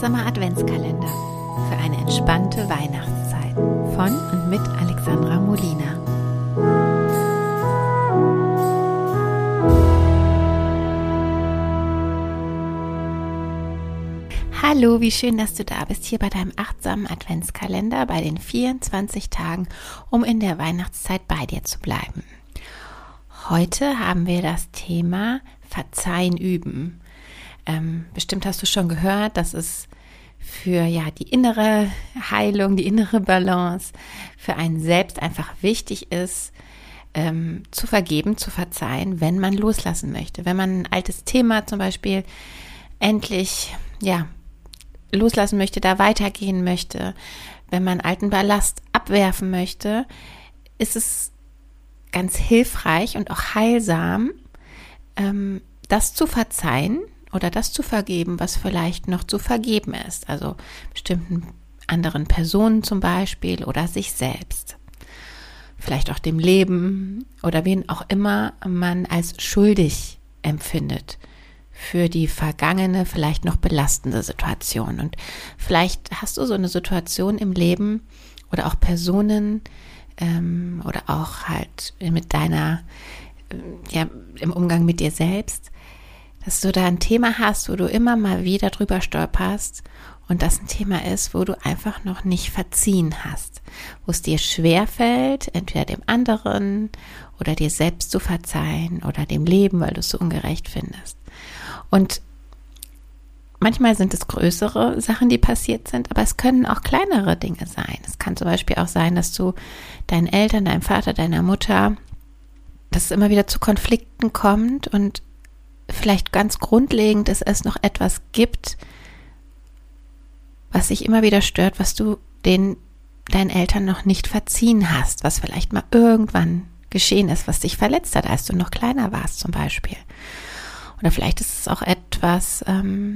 achtsamer Adventskalender für eine entspannte Weihnachtszeit von und mit Alexandra Molina. Hallo, wie schön, dass du da bist, hier bei deinem achtsamen Adventskalender, bei den 24 Tagen, um in der Weihnachtszeit bei dir zu bleiben. Heute haben wir das Thema Verzeihen üben. Bestimmt hast du schon gehört, dass es für die innere Heilung, die innere Balance für einen selbst einfach wichtig ist, zu vergeben, zu verzeihen, wenn man loslassen möchte. Wenn man ein altes Thema zum Beispiel endlich loslassen möchte, da weitergehen möchte, wenn man alten Ballast abwerfen möchte, ist es ganz hilfreich und auch heilsam, das zu verzeihen oder das zu vergeben, was vielleicht noch zu vergeben ist. Also bestimmten anderen Personen zum Beispiel oder sich selbst. Vielleicht auch dem Leben oder wen auch immer man als schuldig empfindet für die vergangene, vielleicht noch belastende Situation. Und vielleicht hast du so eine Situation im Leben oder auch Personen oder auch halt mit deiner, im Umgang mit dir selbst, dass du da ein Thema hast, wo du immer mal wieder drüber stolperst und das ein Thema ist, wo du einfach noch nicht verziehen hast, wo es dir schwerfällt, entweder dem anderen oder dir selbst zu verzeihen oder dem Leben, weil du es so ungerecht findest. Und manchmal sind es größere Sachen, die passiert sind, aber es können auch kleinere Dinge sein. Es kann zum Beispiel auch sein, dass du deinen Eltern, deinem Vater, deiner Mutter, dass es immer wieder zu Konflikten kommt und vielleicht ganz grundlegend es noch etwas gibt, was sich immer wieder stört, was du deinen Eltern noch nicht verziehen hast, was vielleicht mal irgendwann geschehen ist, was dich verletzt hat, als du noch kleiner warst zum Beispiel. Oder vielleicht ist es auch etwas,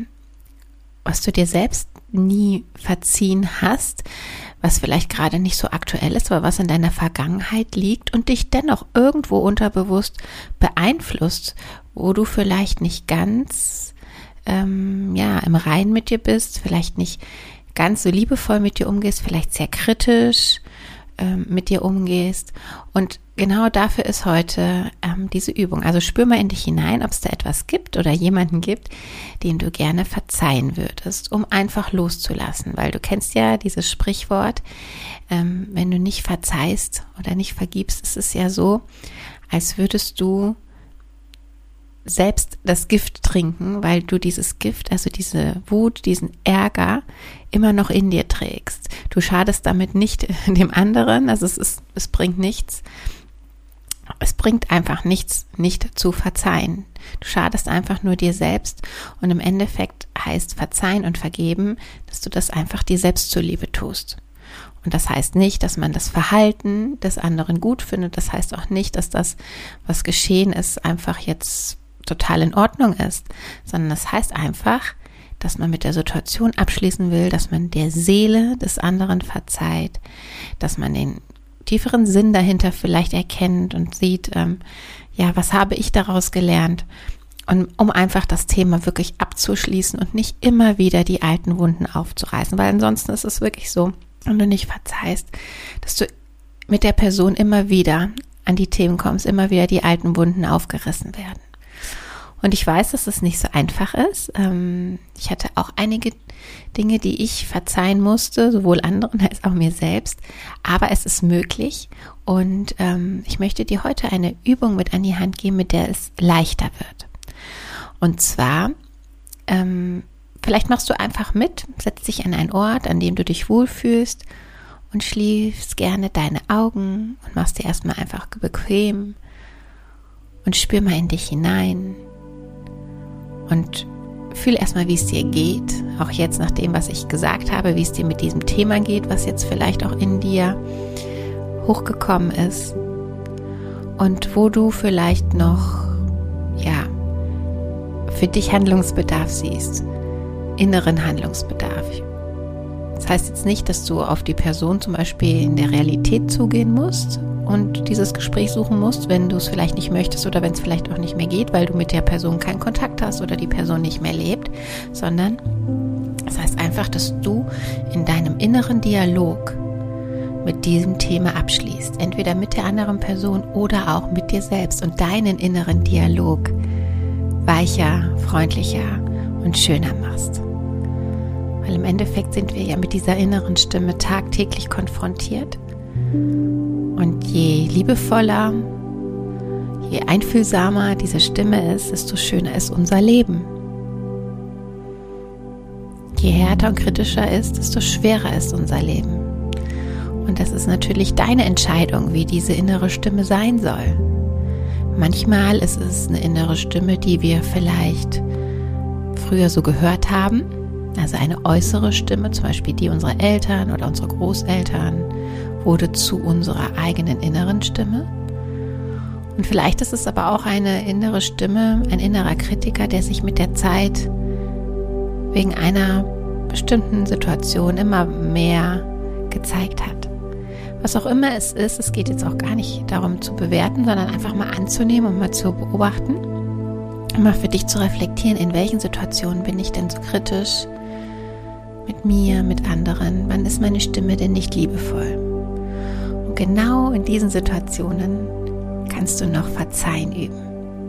was du dir selbst nie verziehen hast, was vielleicht gerade nicht so aktuell ist, aber was in deiner Vergangenheit liegt und dich dennoch irgendwo unterbewusst beeinflusst, wo du vielleicht nicht ganz im Reinen mit dir bist, vielleicht nicht ganz so liebevoll mit dir umgehst, vielleicht sehr kritisch mit dir umgehst. Und genau dafür ist heute diese Übung. Also spür mal in dich hinein, ob es da etwas gibt oder jemanden gibt, den du gerne verzeihen würdest, um einfach loszulassen. Weil du kennst ja dieses Sprichwort, wenn du nicht verzeihst oder nicht vergibst, ist es ja so, als würdest du selbst das Gift trinken, weil du dieses Gift, also diese Wut, diesen Ärger immer noch in dir trägst. Du schadest damit nicht dem anderen, also es bringt nichts. Es bringt einfach nichts, nicht zu verzeihen. Du schadest einfach nur dir selbst und im Endeffekt heißt verzeihen und vergeben, dass du das einfach dir selbst zuliebe tust. Und das heißt nicht, dass man das Verhalten des anderen gut findet. Das heißt auch nicht, dass das, was geschehen ist, einfach jetzt total in Ordnung ist, sondern das heißt einfach, dass man mit der Situation abschließen will, dass man der Seele des anderen verzeiht, dass man den tieferen Sinn dahinter vielleicht erkennt und sieht, was habe ich daraus gelernt, und um einfach das Thema wirklich abzuschließen und nicht immer wieder die alten Wunden aufzureißen, weil ansonsten ist es wirklich so, wenn du nicht verzeihst, dass du mit der Person immer wieder an die Themen kommst, immer wieder die alten Wunden aufgerissen werden. Und ich weiß, dass es nicht so einfach ist. Ich hatte auch einige Dinge, die ich verzeihen musste, sowohl anderen als auch mir selbst. Aber es ist möglich. Und ich möchte dir heute eine Übung mit an die Hand geben, mit der es leichter wird. Und zwar, vielleicht machst du einfach mit, setz dich an einen Ort, an dem du dich wohlfühlst und schließt gerne deine Augen und machst dir erstmal einfach bequem und spür mal in dich hinein. Und fühl erstmal, wie es dir geht, auch jetzt nach dem, was ich gesagt habe, wie es dir mit diesem Thema geht, was jetzt vielleicht auch in dir hochgekommen ist und wo du vielleicht noch, für dich Handlungsbedarf siehst, inneren Handlungsbedarf. Das heißt jetzt nicht, dass du auf die Person zum Beispiel in der Realität zugehen musst und dieses Gespräch suchen musst, wenn du es vielleicht nicht möchtest oder wenn es vielleicht auch nicht mehr geht, weil du mit der Person keinen Kontakt hast oder die Person nicht mehr lebt, sondern Das heißt einfach, dass du in deinem inneren Dialog mit diesem Thema abschließt. Entweder mit der anderen Person oder auch mit dir selbst und deinen inneren Dialog weicher, freundlicher und schöner machst. Weil im Endeffekt sind wir ja mit dieser inneren Stimme tagtäglich konfrontiert. Und je liebevoller, je einfühlsamer diese Stimme ist, desto schöner ist unser Leben. Je härter und kritischer ist, desto schwerer ist unser Leben. Und das ist natürlich deine Entscheidung, wie diese innere Stimme sein soll. Manchmal ist es eine innere Stimme, die wir vielleicht früher so gehört haben. Also eine äußere Stimme, zum Beispiel die unserer Eltern oder unserer Großeltern, wurde zu unserer eigenen inneren Stimme. Und vielleicht ist es aber auch eine innere Stimme, ein innerer Kritiker, der sich mit der Zeit wegen einer bestimmten Situation immer mehr gezeigt hat. Was auch immer es ist, es geht jetzt auch gar nicht darum zu bewerten, sondern einfach mal anzunehmen und mal zu beobachten, mal für dich zu reflektieren, in welchen Situationen bin ich denn so kritisch mit mir, mit anderen, wann ist meine Stimme denn nicht liebevoll? Und genau in diesen Situationen kannst du noch Verzeihen üben.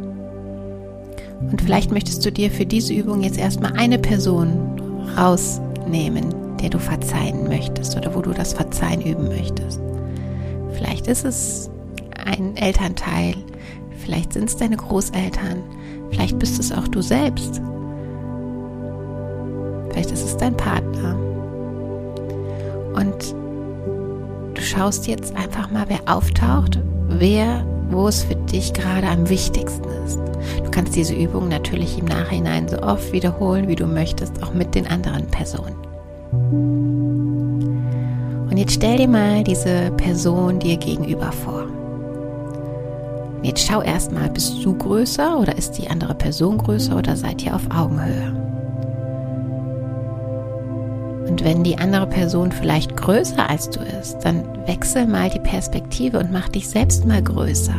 Und vielleicht möchtest du dir für diese Übung jetzt erstmal eine Person rausnehmen, der du verzeihen möchtest oder wo du das Verzeihen üben möchtest. Vielleicht ist es ein Elternteil, vielleicht sind es deine Großeltern, vielleicht bist es auch du selbst, vielleicht ist es dein Partner. Und du schaust jetzt einfach mal, wer auftaucht, wo es für dich gerade am wichtigsten ist. Du kannst diese Übung natürlich im Nachhinein so oft wiederholen, wie du möchtest, auch mit den anderen Personen. Und jetzt stell dir mal diese Person dir gegenüber vor. Und jetzt schau erstmal, bist du größer oder ist die andere Person größer oder seid ihr auf Augenhöhe? Und wenn die andere Person vielleicht größer als du ist, dann wechsel mal die Perspektive und mach dich selbst mal größer.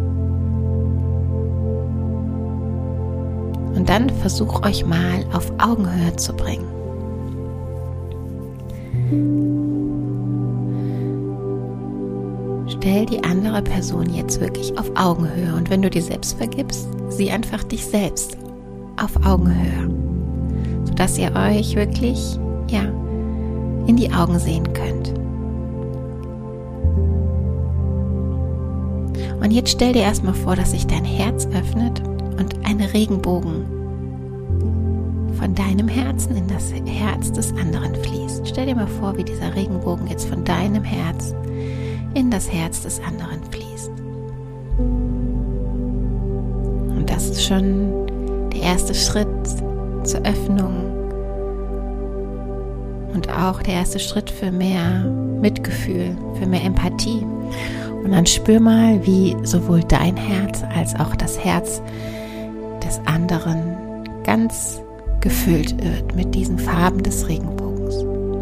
Und dann versuch euch mal auf Augenhöhe zu bringen. Stell die andere Person jetzt wirklich auf Augenhöhe. Und wenn du dir selbst vergibst, sieh einfach dich selbst auf Augenhöhe, sodass ihr euch wirklich, in die Augen sehen könnt. Und jetzt stell dir erstmal vor, dass sich dein Herz öffnet und ein Regenbogen von deinem Herzen in das Herz des anderen fließt. Stell dir mal vor, wie dieser Regenbogen jetzt von deinem Herz in das Herz des anderen fließt. Und das ist schon der erste Schritt zur Öffnung und auch der erste Schritt für mehr Mitgefühl, für mehr Empathie. Und dann spür mal, wie sowohl dein Herz als auch das Herz des anderen ganz gefüllt wird mit diesen Farben des Regenbogens.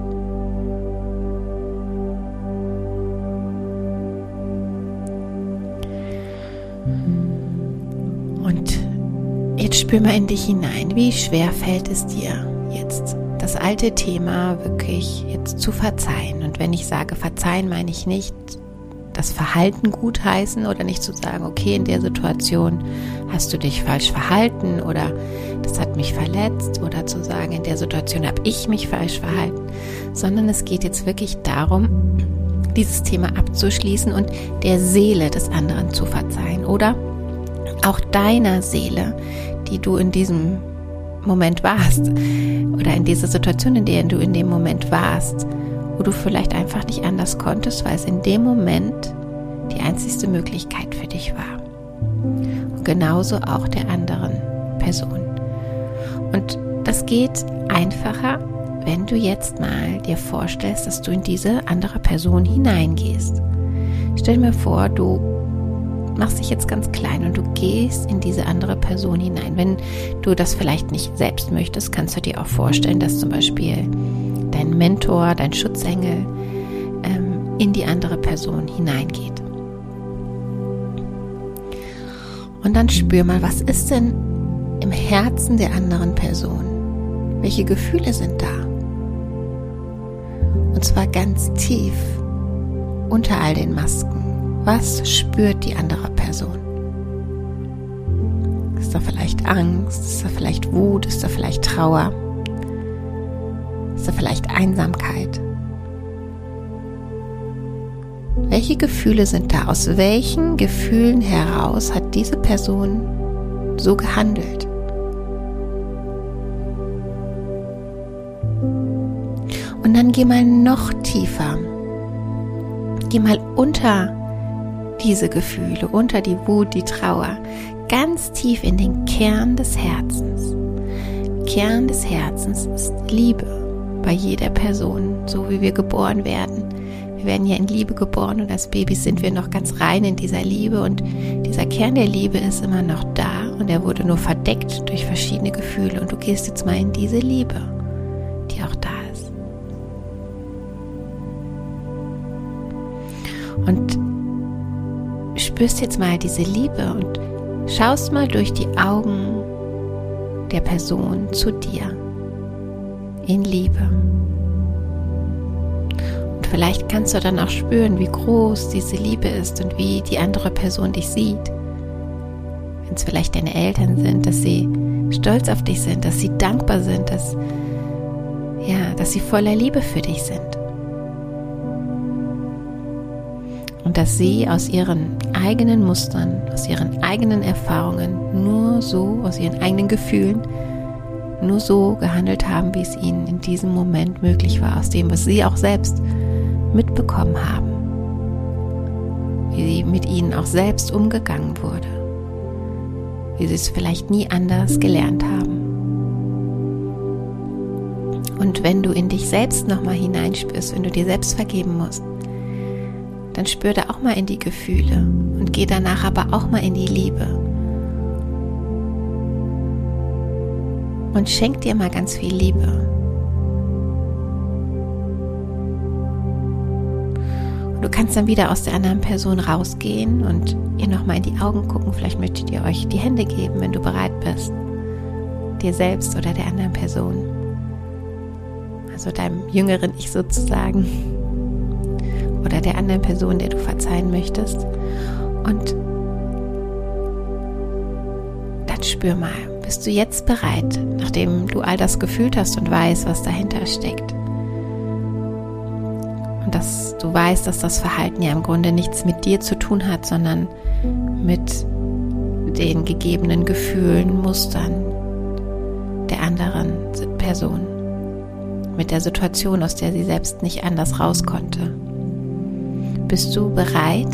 Und jetzt spür mal in dich hinein, wie schwer fällt es dir jetzt, das alte Thema wirklich jetzt zu verzeihen. Und wenn ich sage verzeihen, meine ich nicht das Verhalten gutheißen oder nicht zu sagen, okay, in der Situation hast du dich falsch verhalten oder das hat mich verletzt oder zu sagen, in der Situation habe ich mich falsch verhalten, sondern es geht jetzt wirklich darum, dieses Thema abzuschließen und der Seele des anderen zu verzeihen oder auch deiner Seele, die du in diesem Moment warst oder in dieser Situation, in der du in dem Moment warst, wo du vielleicht einfach nicht anders konntest, weil es in dem Moment die einzigste Möglichkeit für dich war. Und genauso auch der anderen Person. Und das geht einfacher, wenn du jetzt mal dir vorstellst, dass du in diese andere Person hineingehst. Stell dir vor, du machst dich jetzt ganz klein und du gehst in diese andere Person hinein. Wenn du das vielleicht nicht selbst möchtest, kannst du dir auch vorstellen, dass zum Beispiel dein Mentor, dein Schutzengel in die andere Person hineingeht. Und dann spür mal, was ist denn im Herzen der anderen Person? Welche Gefühle sind da? Und zwar ganz tief unter all den Masken. Was spürt die andere Person? Ist da vielleicht Angst? Ist da vielleicht Wut? Ist da vielleicht Trauer? Ist da vielleicht Einsamkeit? Welche Gefühle sind da? Aus welchen Gefühlen heraus hat diese Person so gehandelt? Und dann geh mal noch tiefer. Geh mal unter diese Gefühle, unter die Wut, die Trauer, ganz tief in den Kern des Herzens. Kern des Herzens ist Liebe bei jeder Person, so wie wir geboren werden. Wir werden ja in Liebe geboren und als Babys sind wir noch ganz rein in dieser Liebe und dieser Kern der Liebe ist immer noch da und er wurde nur verdeckt durch verschiedene Gefühle und du gehst jetzt mal in diese Liebe, die auch da ist. Und spürst jetzt mal diese Liebe und schaust mal durch die Augen der Person zu dir in Liebe. Und vielleicht kannst du dann auch spüren, wie groß diese Liebe ist und wie die andere Person dich sieht. Wenn es vielleicht deine Eltern sind, dass sie stolz auf dich sind, dass sie dankbar sind, dass sie voller Liebe für dich sind. Und dass sie aus ihren eigenen Mustern, aus ihren eigenen Erfahrungen, nur so, aus ihren eigenen Gefühlen, nur so gehandelt haben, wie es ihnen in diesem Moment möglich war, aus dem, was sie auch selbst mitbekommen haben, wie mit ihnen auch selbst umgegangen wurde, wie sie es vielleicht nie anders gelernt haben. Und wenn du in dich selbst nochmal hineinspürst, wenn du dir selbst vergeben musst, dann spür da auch mal in die Gefühle und geh danach aber auch mal in die Liebe. Und schenk dir mal ganz viel Liebe. Und du kannst dann wieder aus der anderen Person rausgehen und ihr nochmal in die Augen gucken. Vielleicht möchtet ihr euch die Hände geben, wenn du bereit bist. Dir selbst oder der anderen Person. Also deinem jüngeren Ich sozusagen. Oder der anderen Person, der du verzeihen möchtest. Und dann spür mal, bist du jetzt bereit, nachdem du all das gefühlt hast und weißt, was dahinter steckt? Und dass du weißt, dass das Verhalten ja im Grunde nichts mit dir zu tun hat, sondern mit den gegebenen Gefühlen, Mustern der anderen Person. Mit der Situation, aus der sie selbst nicht anders raus konnte. Bist du bereit,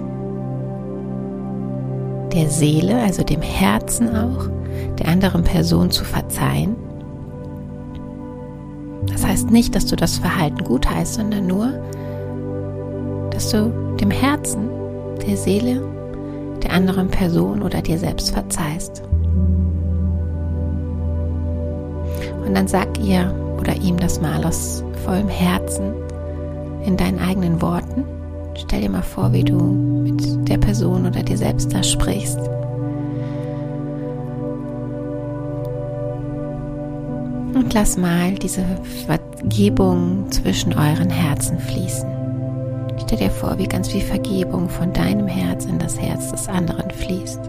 der Seele, also dem Herzen auch, der anderen Person zu verzeihen? Das heißt nicht, dass du das Verhalten gutheißt, sondern nur, dass du dem Herzen, der Seele, der anderen Person oder dir selbst verzeihst. Und dann sag ihr oder ihm das mal aus vollem Herzen in deinen eigenen Worten. Stell dir mal vor, wie du mit der Person oder dir selbst da sprichst. Und lass mal diese Vergebung zwischen euren Herzen fließen. Stell dir vor, wie ganz viel Vergebung von deinem Herz in das Herz des anderen fließt.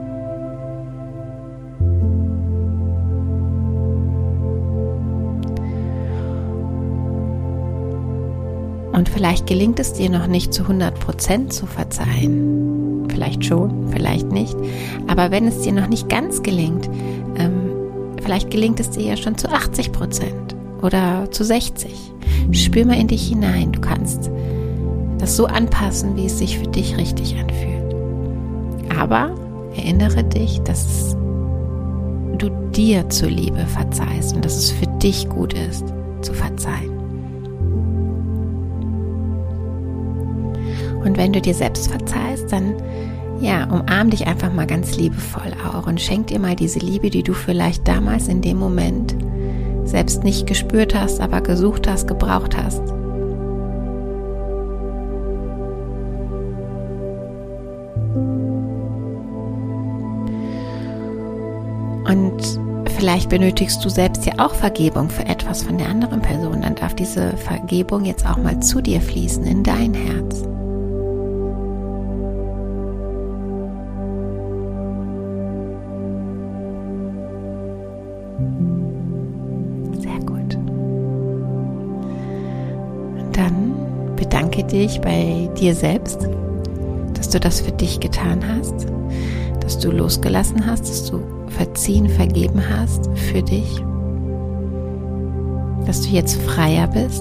Und vielleicht gelingt es dir noch nicht zu 100% zu verzeihen. Vielleicht schon, vielleicht nicht. Aber wenn es dir noch nicht ganz gelingt, vielleicht gelingt es dir ja schon zu 80% oder zu 60%. Spür mal in dich hinein. Du kannst das so anpassen, wie es sich für dich richtig anfühlt. Aber erinnere dich, dass du dir zuliebe verzeihst und dass es für dich gut ist, zu verzeihen. Und wenn du dir selbst verzeihst, dann umarm dich einfach mal ganz liebevoll auch und schenk dir mal diese Liebe, die du vielleicht damals in dem Moment selbst nicht gespürt hast, aber gesucht hast, gebraucht hast. Und vielleicht benötigst du selbst ja auch Vergebung für etwas von der anderen Person. Dann darf diese Vergebung jetzt auch mal zu dir fließen, in dein Herz. Sehr gut. Und dann bedanke dich bei dir selbst, dass du das für dich getan hast, dass du losgelassen hast, dass du verziehen, vergeben hast für dich, dass du jetzt freier bist.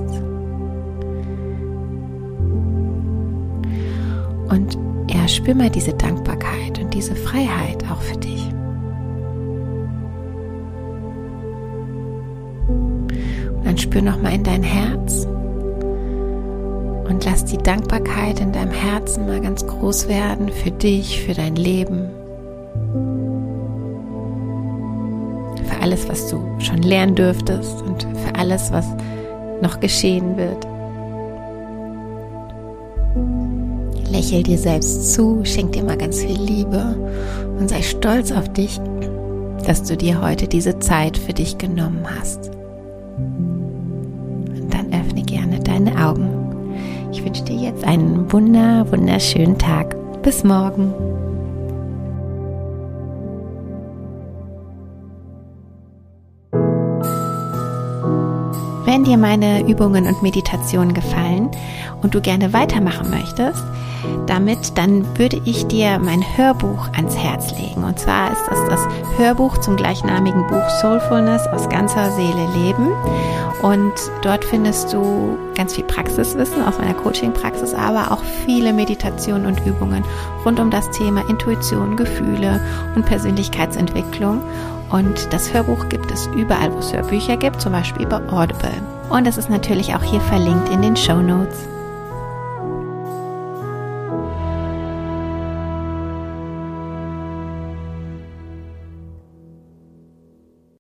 Und ja, spür mal diese Dankbarkeit und diese Freiheit auch für dich. Und dann spür nochmal in dein Herz und lass die Dankbarkeit in deinem Herzen mal ganz groß werden für dich, für dein Leben. Für alles, was du schon lernen dürftest und für alles, was noch geschehen wird. Lächel dir selbst zu, schenk dir mal ganz viel Liebe und sei stolz auf dich, dass du dir heute diese Zeit für dich genommen hast. Und dann öffne gerne deine Augen. Ich wünsche dir jetzt einen wunderschönen Tag. Bis morgen. Wenn dir meine Übungen und Meditationen gefallen und du gerne weitermachen möchtest, dann würde ich dir mein Hörbuch ans Herz legen. Und zwar ist das Hörbuch zum gleichnamigen Buch Soulfulness aus ganzer Seele leben. Und dort findest du ganz viel Praxiswissen aus meiner Coaching-Praxis, aber auch viele Meditationen und Übungen rund um das Thema Intuition, Gefühle und Persönlichkeitsentwicklung. Und das Hörbuch gibt es überall, wo es Hörbücher gibt, zum Beispiel bei Audible. Und es ist natürlich auch hier verlinkt in den Shownotes.